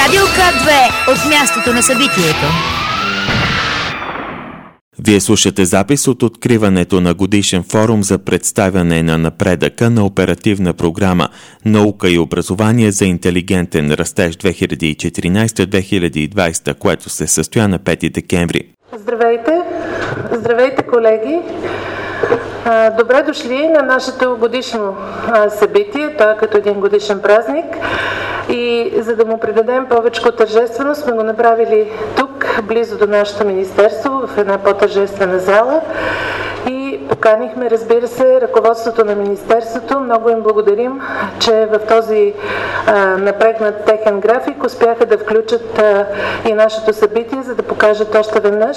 Радио К2 от мястото на събитието. Вие слушате запис от откриването на годишен форум за представяне на напредъка на оперативна програма «Наука и образование за интелигентен растеж 2014-2020», което се състоя на 5 декември. Здравейте! Здравейте, колеги! Добре дошли на нашето годишно събитие. То е като един годишен празник. И за да му придадем повече тържественост, сме го направили тук, близо до нашето министерство, в една по-тържествена зала. И поканихме, разбира се, ръководството на министерството. Много им благодарим, че в този напрегнат техен график успяха да включат и нашето събитие, за да покажат още веднъж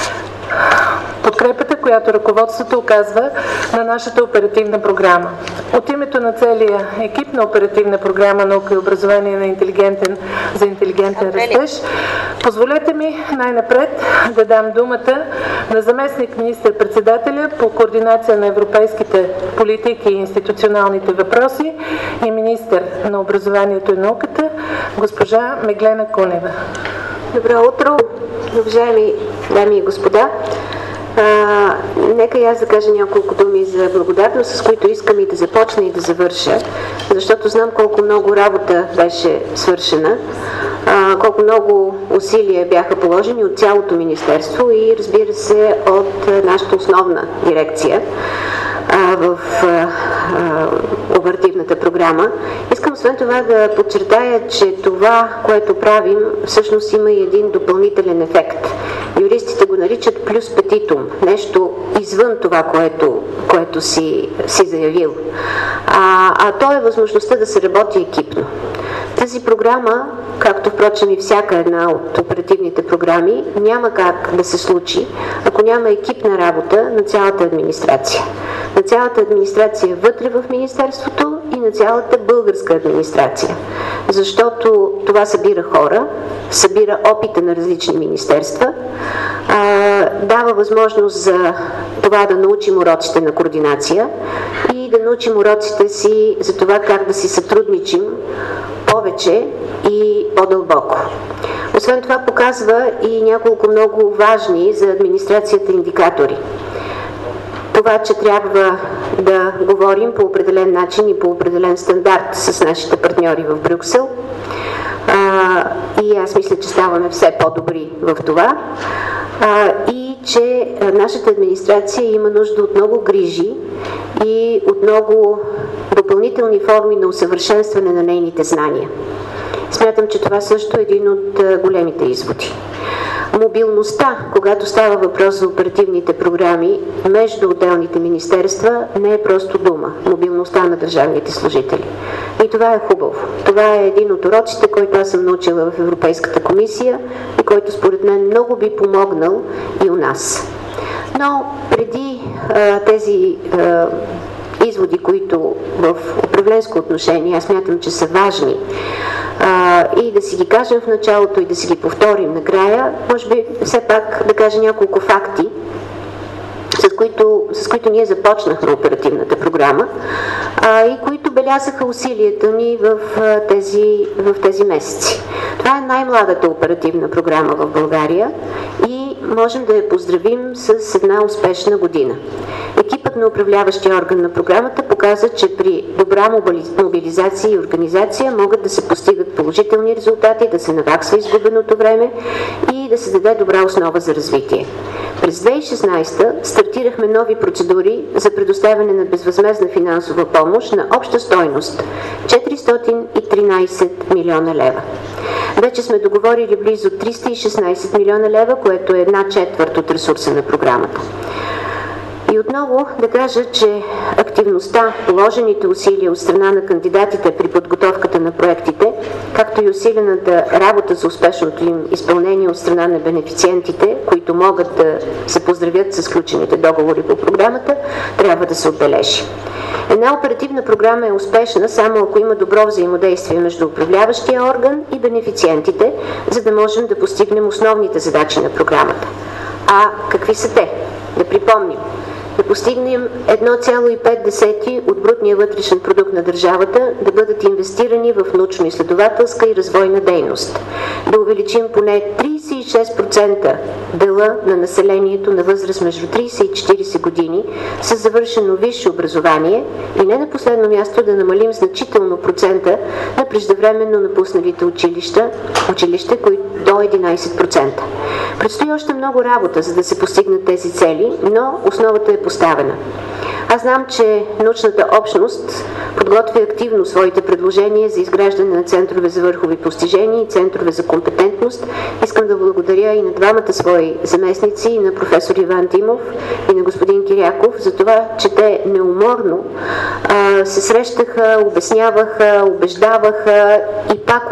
подкрепата, която ръководството оказва на нашата оперативна програма. От името на целия екип на оперативна програма «Наука и образование за интелигентен растеж», позволете ми най-напред да дам думата на заместник министър-председателя по координация на европейските политики и институционалните въпроси и министър на образованието и науката, госпожа Меглена Кунева. Добро утро, уважаеми дами и господа. Нека и аз да кажа няколко думи за благодарност, с които искам и да започна и да завърша, защото знам колко много работа беше свършена, колко много усилия бяха положени от цялото министерство и, разбира се, от нашата основна дирекция в оперативната програма. Искам освен това да подчертая, че това, което правим, всъщност има и един допълнителен ефект. Юристите го наричат плюс петитум, нещо извън това, което си заявил. То е възможността да се работи екипно. Тази програма, както впрочем и всяка една от оперативните програми, няма как да се случи, ако няма екипна работа на цялата администрация. На цялата администрация вътре в Министерството и на цялата българска администрация. Защото това събира хора, събира опита на различни министерства, дава възможност за това да научим уроците на координация и да научим уроците си за това как да си сътрудничим повече и по-дълбоко. Освен това показва и няколко много важни за администрацията индикатори. Това, че трябва да говорим по определен начин и по определен стандарт с нашите партньори в Брюксел. И аз мисля, че ставаме все по-добри в това. И че нашата администрация има нужда от много грижи и от много допълнителни форми на усъвършенстване на нейните знания. Смятам, че това също е един от големите изводи. Мобилността, когато става въпрос за оперативните програми между отделните министерства, не е просто дума. Мобилността на държавните служители. И това е хубаво. Това е един от уроците, който аз съм научила в Европейската комисия и който според мен много би помогнал и у нас. Но преди тези изводи, които в управленско отношение аз смятам, че са важни, и да си ги кажем в началото и да си ги повторим накрая, може би все пак да кажа няколко факти, с които ние започнахме оперативната програма и които белязаха усилията ни в тези месеци. Това е най-младата оперативна програма в България и можем да я поздравим с една успешна година. Екипът на управляващия орган на програмата показа, че при добра мобилизация и организация могат да се постигат положителни резултати, да се наваксва изгубеното време и да се даде добра основа за развитие. През 2016 стартирахме нови процедури за предоставяне на безвъзмездна финансова помощ на обща стойност 413 милиона лева. Вече сме договорили близо 316 милиона лева, което е 1/4 от ресурса на програмата. И отново да кажа, че активността, положените усилия от страна на кандидатите при подготовката на проектите, както и усилената работа за успешното им изпълнение от страна на бенефициентите, които могат да се поздравят с сключените договори по програмата, трябва да се отбележи. Една оперативна програма е успешна само ако има добро взаимодействие между управляващия орган и бенефициентите, за да можем да постигнем основните задачи на програмата. А какви са те? Да припомним. да постигнем 1,5 от брутния вътрешен продукт на държавата да бъдат инвестирани в научно-изследователска и развойна дейност, да увеличим поне 36% дела на населението на възраст между 30 и 40 години с завършено висше образование и не на последно място да намалим значително процента на преждевременно напусналите училище, които до 11%. Предстои още много работа, за да се постигнат тези цели, но основата е поставена. Аз знам, че научната общност подготвя активно своите предложения за изграждане на центрове за върхови постижения и центрове за компетентност. Искам да благодаря и на двамата свои заместници, и на професор Иван Димов, и на господин Киряков, за това, че те неуморно се срещаха, обясняваха, убеждаваха и пак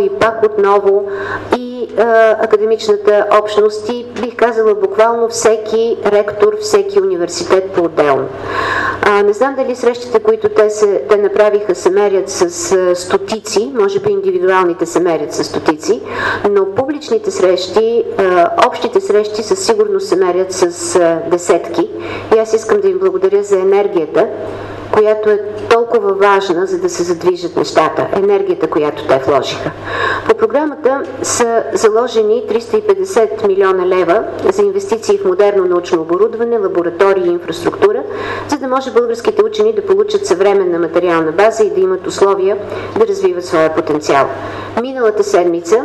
отново и академичната общност и бих казала буквално всеки ректор, всеки университет по-отделно. Не знам дали срещите, които те направиха, се мерят с стотици, може би индивидуалните се мерят с стотици, но публичните срещи, общите срещи със сигурност се мерят с десетки. И аз искам да им благодаря за енергията, която е толкова важна, за да се задвижат нещата. Енергията, която те вложиха. По програмата са заложени 350 милиона лева за инвестиции в модерно научно оборудване, лаборатории и инфраструктура, за да може българските учени да получат съвременна материална база и да имат условия да развиват своя потенциал. Миналата седмица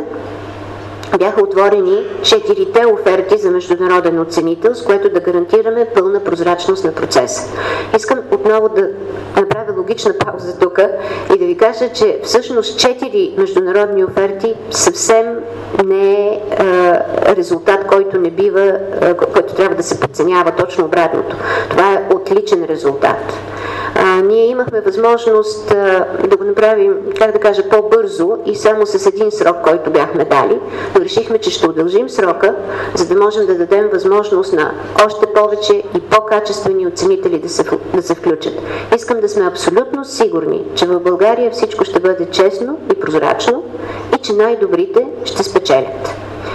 бяха отворени 4-те оферти за международен оценител, с което да гарантираме пълна прозрачност на процеса. Искам отново да направя логична пауза тук и да ви кажа, че всъщност 4 международни оферти съвсем не е резултат, който не бива, който трябва да се подценява, точно обратното. Това е отличен резултат. Ние имахме възможност да го направим, как да кажа, по-бързо и само с един срок, който бяхме дали, но решихме, че ще удължим срока, за да можем да дадем възможност на още повече и по-качествени оценители да се включат. Искам да сме абсолютно сигурни, че в България всичко ще бъде честно и прозрачно и че най-добрите ще спечелят.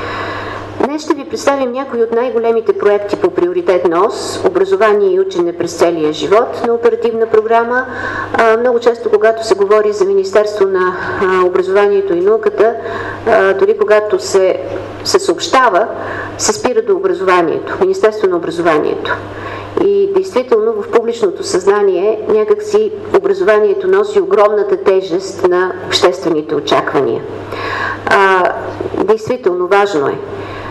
Днес ще ви представим някои от най-големите проекти по приоритетна ос образование и учене през целия живот на оперативна програма. Много често, когато се говори за Министерство на образованието и науката, дори когато се съобщава, се спира до образованието, Министерство на образованието. И действително в публичното съзнание някакси образованието носи огромната тежест на обществените очаквания. Действително важно е.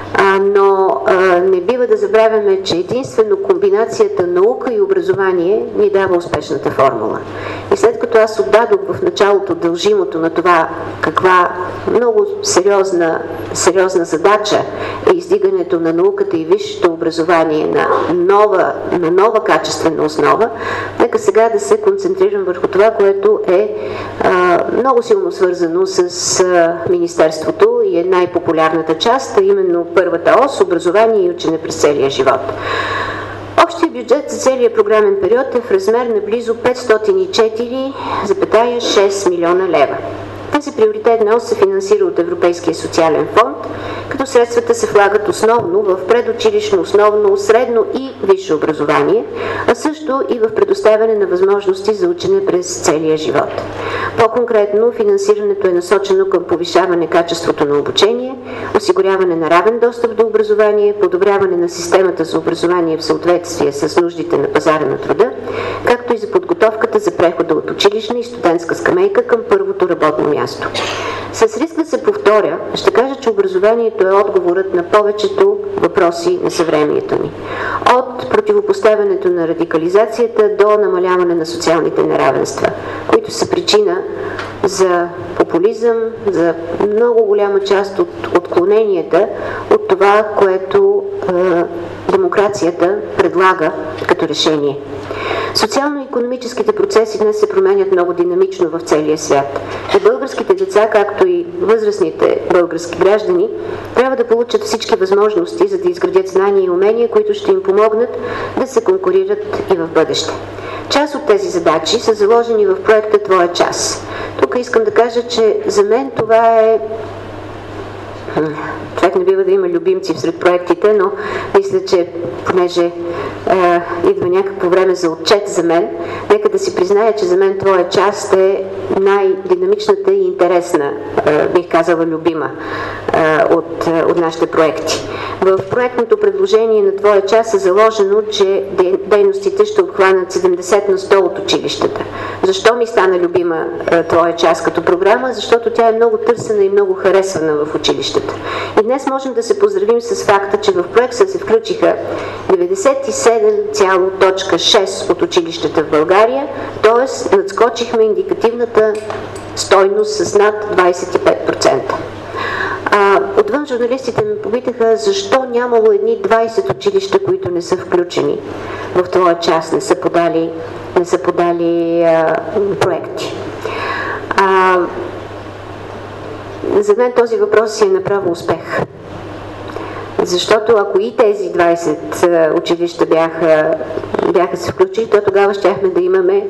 Но не бива да забравяме, че единствено комбинацията наука и образование ни дава успешната формула. И след като аз отдадох в началото дължимото на това каква много сериозна задача е издигането на науката и висшето образование на нова качествена основа, нека сега да се концентрирам върху това, което е много силно свързано с Министерството и е най-популярната част, а именно първата ос – образование и учене през целия живот. Общият бюджет за целия програмен период е в размер на близо 504,6 милиона лева. Тази приоритетна ос се финансира от Европейския социален фонд, като средствата се влагат основно в предучилищно, основно, средно и висше образование, а също и в предоставяне на възможности за учене през целия живот. По-конкретно, финансирането е насочено към повишаване качеството на обучение, осигуряване на равен достъп до образование, подобряване на системата за образование в съответствие с нуждите на пазара на труда, както и за подготовката за прехода от училищна и студентска скамейка към първото работно място. С риск да се повторя, ще кажа, че образованието е отговорът на повечето въпроси на съвремието ни. От противопоставянето на радикализацията до намаляване на социалните неравенства, които са причина за популизъм, за много голяма част от отклоненията от това, което демокрацията предлага като решение. Социално-икономическите процеси днес се променят много динамично в целия свят. И българските деца, както и възрастните български граждани, трябва да получат всички възможности, за да изградят знания и умения, които ще им помогнат да се конкурират и в бъдеще. Част от тези задачи са заложени в проекта «Твоя час». Тук искам да кажа, че за мен това е човек не бива да има любимци сред проектите, но мисля, че понеже идва някакво време за отчет за мен, нека да си призная, че за мен твоя част е най-динамичната и интересна, бих казала любима от нашите проекти. В проектното предложение на твоя част е заложено, че дейностите ще обхванат 70% от училищата. Защо ми стана любима твоя част като програма? Защото тя е много търсена и много харесвана в училищата. И днес можем да се поздравим с факта, че в проекта се включиха 97,6% от училищата в България, т.е. надскочихме индикативната стойност с над 25%. Отвън журналистите ме попитаха защо нямало едни 20 училища, които не са включени в твоя част, не са подали проекти. За мен този въпрос си е направо успех. Защото ако и тези 20 училища бяха се включили, то тогава щяхме да имаме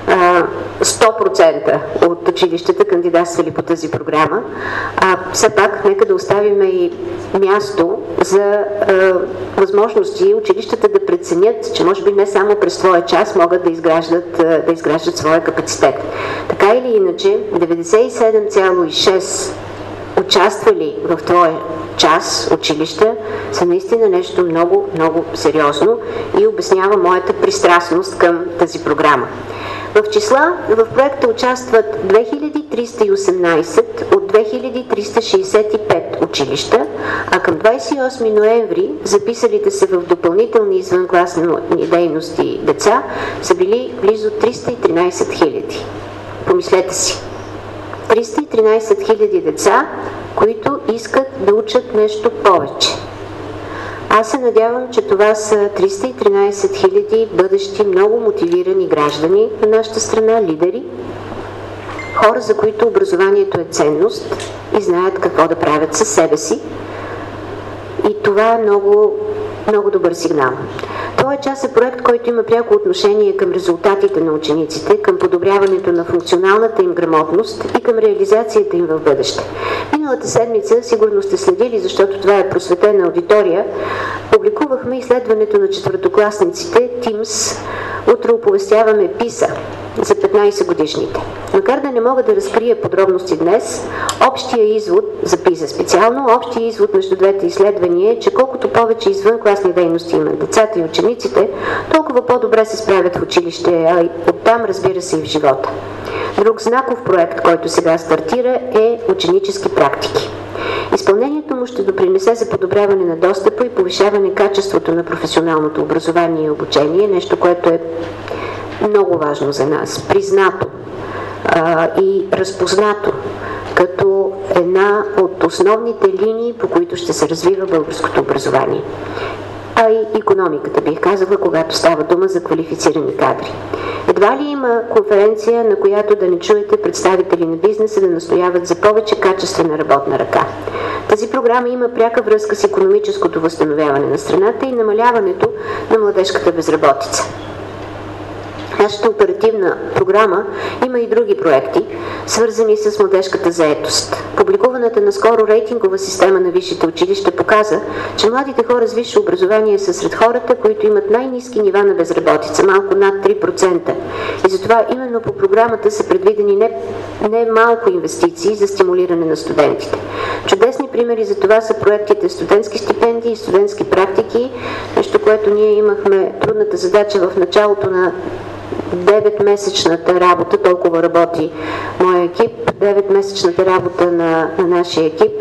100% от училищата кандидатствали по тази програма. Все пак, нека да оставим и място за възможности училищата да преценят, че може би не само през твоя час могат да изграждат своя капацитет. Така или иначе, 97,6% участвали в твоя час училища са наистина нещо много, много сериозно и обяснява моята пристрастност към тази програма. В числа в проекта участват 2318 от 2365 училища, а към 28 ноември записалите се в допълнителни извънкласни дейности деца са били близо 313 хиляди. Помислете си. 313 хиляди деца, които искат да учат нещо повече. Аз се надявам, че това са 313 хиляди бъдещи много мотивирани граждани на нашата страна, лидери, хора, за които образованието е ценност и знаят какво да правят със себе си. И това е много, много добър сигнал. Това част е проект, който има пряко отношение към резултатите на учениците, към подобряването на функционалната им грамотност и към реализацията им в бъдеще. Миналата седмица, сигурно сте следили, защото това е просветена аудитория, публикувахме изследването на четвъртокласниците TIMSS. Утре оповестяваме PISA за 15 годишните. Макар да не мога да разкрия подробности днес, общия извод за PISA специално, общия извод между двете изследвания е, че колкото повече извънкласни дейности имат децата и учениците, толкова по-добре се справят в училище, а и оттам, разбира се, и в живота. Друг знаков проект, който сега стартира, е ученически практики. Изпълнението му ще допринесе за подобряване на достъпа и повишаване качеството на професионалното образование и обучение, нещо, което е много важно за нас, признато и разпознато като една от основните линии, по които ще се развива българското образование. А и икономиката, бих казала, когато става дума за квалифицирани кадри. Едва ли има конференция, на която да не чуете представители на бизнеса да настояват за повече качествена работна ръка. Тази програма има пряка връзка с икономическото възстановяване на страната и намаляването на младежката безработица. Нашата оперативна програма има и други проекти, свързани с младежката заетост. Публикуваната наскоро рейтингова система на висшите училища показа, че младите хора с висше образование са сред хората, които имат най-ниски нива на безработица, малко над 3%. И затова именно по програмата са предвидени не малко инвестиции за стимулиране на студентите. Чудесни примери за това са проектите студентски стипендии и студентски практики, нещо, което ние имахме трудната задача в началото на 9-месечната работа, толкова работи моя екип, 9-месечната работа на нашия екип,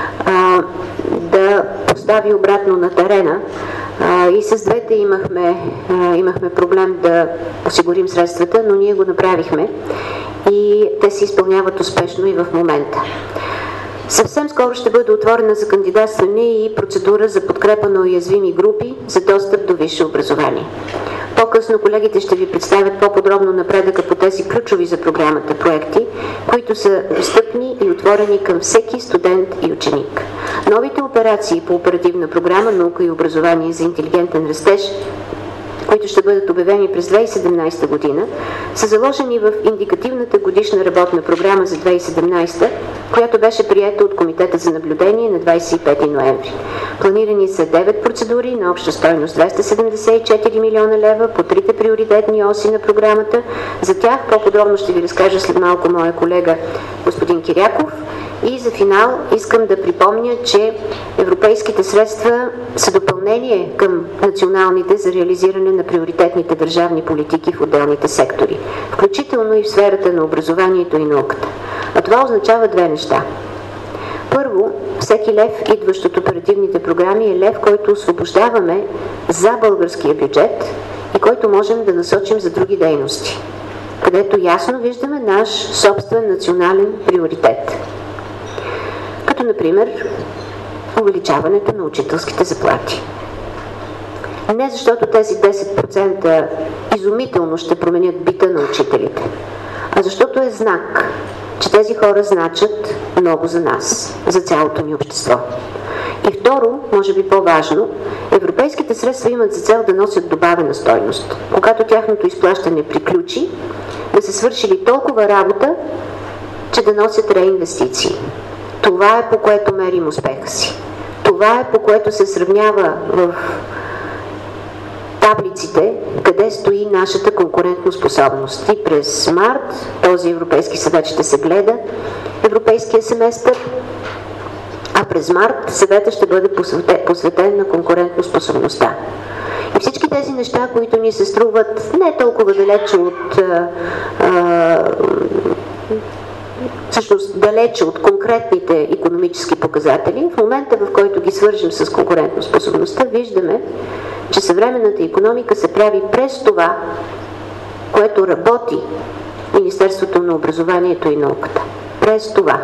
да постави обратно на терена. И с двете имахме проблем да осигурим средствата, но ние го направихме и те се изпълняват успешно и в момента. Съвсем скоро ще бъде отворена за кандидатстване и процедура за подкрепа на уязвими групи за достъп до висше образование. По-късно колегите ще ви представят по-подробно напредъка по тези ключови за програмата проекти, които са достъпни и отворени към всеки студент и ученик. Новите операции по оперативна програма Наука и образование за интелигентен растеж, които ще бъдат обявени през 2017 година, са заложени в индикативната годишна работна програма за 2017, която беше приета от Комитета за наблюдение на 25 ноември. Планирани са 9 процедури на обща стойност 274 милиона лева по трите приоритетни оси на програмата. За тях по-подробно ще ви разкажа след малко моя колега господин Киряков. И за финал искам да припомня, че европейските средства са допълнение към националните за реализиране на приоритетните държавни политики в отделните сектори, включително и в сферата на образованието и науката. А това означава две неща. Първо, всеки лев, идващ от оперативните програми, е лев, който освобождаваме за българския бюджет и който можем да насочим за други дейности, където ясно виждаме наш собствен национален приоритет. Като, например, увеличаването на учителските заплати. Не защото тези 10% изумително ще променят бита на учителите, а защото е знак, че тези хора значат много за нас, за цялото ни общество. И второ, може би по-важно, европейските средства имат за цел да носят добавена стойност. Когато тяхното изплащане приключи, да се свършили толкова работа, че да носят реинвестиции. Това е по което мерим успеха си. Това е по което се сравнява в таблиците, къде стои нашата конкурентоспособност. И през март този Европейски съвет ще се гледа европейския семестър, а през март съвета ще бъде посветен на конкурентоспособността. И всички тези неща, които ни се струват не толкова далече от всъщност далече от конкретните икономически показатели, в момента, в който ги свържем с конкурентоспособността, виждаме, че съвременната икономика се прави през това, което работи Министерството на образованието и науката. През това.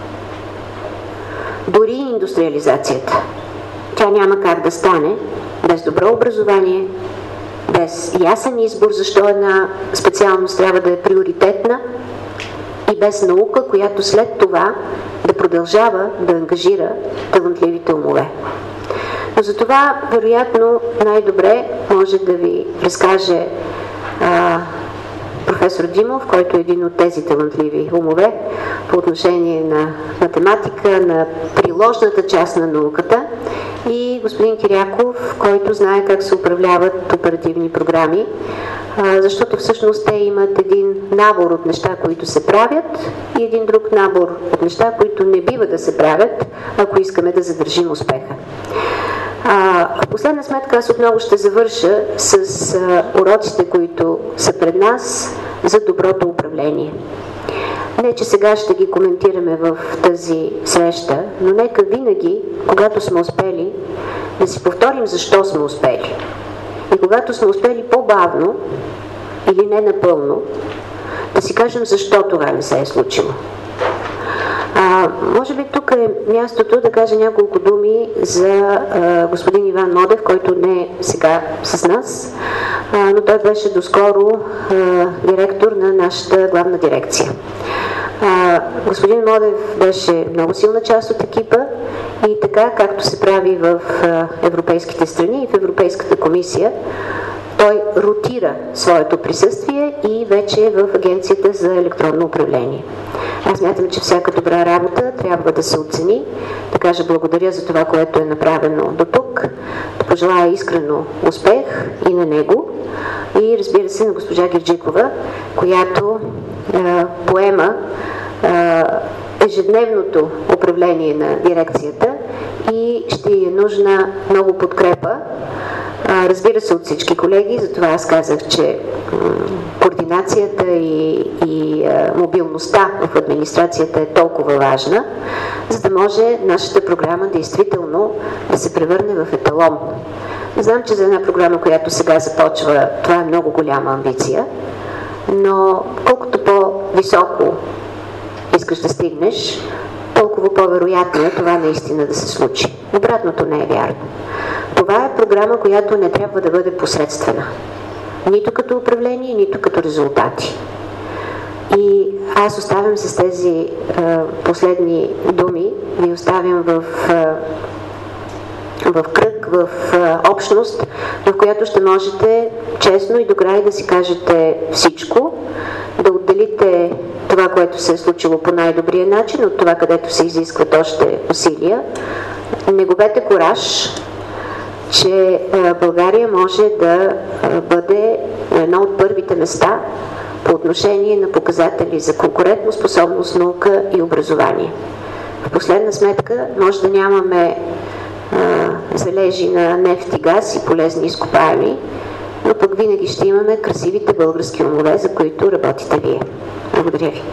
Дори и индустриализацията. Тя няма как да стане без добро образование, без ясен избор, защо една специалност трябва да е приоритетна, и без наука, която след това да продължава да ангажира талантливите умове. Но за това, вероятно, най-добре може да ви разкаже професор Димов, който е един от тези талантливи умове по отношение на математика, на приложната част на науката, и господин Киряков, който знае как се управляват оперативни програми, защото всъщност те имат един набор от неща, които се правят, и един друг набор от неща, които не бива да се правят, ако искаме да задържим успеха. В последна сметка аз отново ще завърша с уроците, които са пред нас за доброто управление. Не, че сега ще ги коментираме в тази среща, но нека винаги, когато сме успели, да си повторим защо сме успели. И когато сме успели по-бавно или не напълно, да си кажем защо това не се е случило. Може би тук е мястото да кажа няколко думи за господин Иван Модев, който не е сега с нас, но той беше доскоро директор на нашата главна дирекция. Господин Модев беше много силна част от екипа и така, както се прави в европейските страни и в Европейската комисия, той ротира своето присъствие и вече е в Агенцията за електронно управление. Аз смятам, че всяка добра работа трябва да се оцени, да кажа благодаря за това, което е направено до тук, да пожелая искрено успех и на него, и разбира се на госпожа Герджикова, която поема ежедневното управление на дирекцията и ще е нужна много подкрепа. Разбира се, от всички колеги, затова аз казах, че координацията и мобилността в администрацията е толкова важна, за да може нашата програма действително да се превърне в еталон. Знам, че за една програма, която сега започва, това е много голяма амбиция, но колкото по-високо искаш да стигнеш, толкова по-вероятно е това наистина да се случи. Обратното не е вярно. Това е програма, която не трябва да бъде посредствена. Нито като управление, нито като резултати. И аз оставям с тези последни думи, ви оставям в кръг, в общност, в която ще можете честно и до край да си кажете всичко, да отделите това, което се е случило по най-добрия начин, от това, където се изискват още усилия. Не губете кураж, че България може да бъде на едно от първите места по отношение на показатели за конкурентоспособност, наука и образование. В последна сметка може да нямаме залежи на нефт и газ и полезни изкопаеми, но пък винаги ще имаме красивите български умове, за които работите вие. Благодаря ви.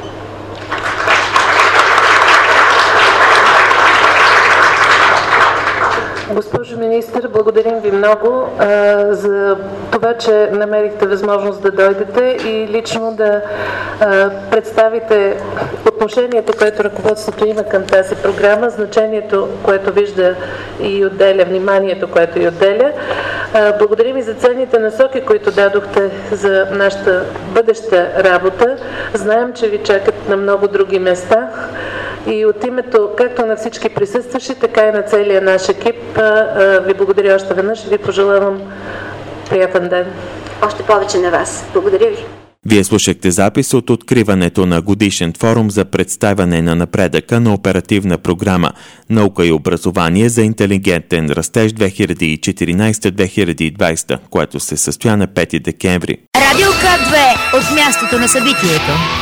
Госпожо министър, благодарим ви много за това, че намерихте възможност да дойдете и лично да представите отношението, което ръководството има към тази програма, значението, което вижда и отделя, вниманието, което и отделя. Благодарим и за ценните насоки, които дадохте за нашата бъдеща работа. Знаем, че ви чакат на много други места. И от името както на всички присъстващи, така и на целия наш екип ви благодаря още веднъж и ви пожелавам приятен ден. Още повече на вас. Благодаря ви. Вие слушахте запис от откриването на годишен форум за представяне на напредъка на оперативна програма «Наука и образование за интелигентен растеж 2014-2020», което се състоя на 5 декември. Радио К2 от мястото на събитието.